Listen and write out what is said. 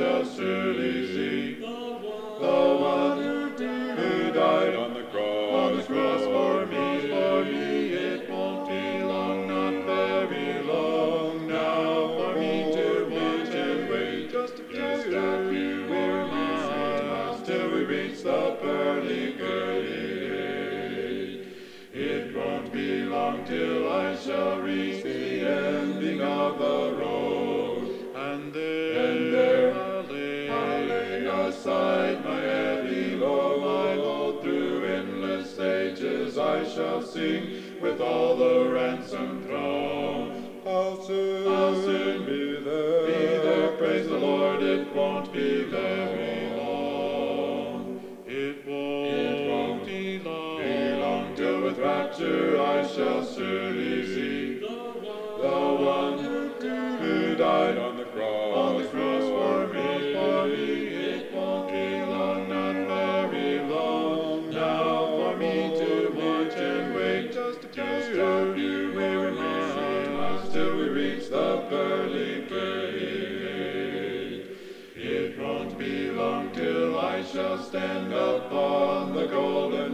shall surely see. The one who died on the cross for me. It won't be long, not very long now, for me to watch and wait. Just a few more miles till we reach the pearly gate. It won't be long till I shall reach the ending of the road, and there I'll lay aside my heavy load. Through endless ages I shall sing with all the ransom throng. I'll soon be there. Praise the Lord, it won't be very long. It won't be long till with rapture I shall surely see the one who died on the cross for me. It won't be long, not very long now, for me to watch and wait. Just a few more miles till we reach the pearly gate. It won't be long till I shall stand upon the golden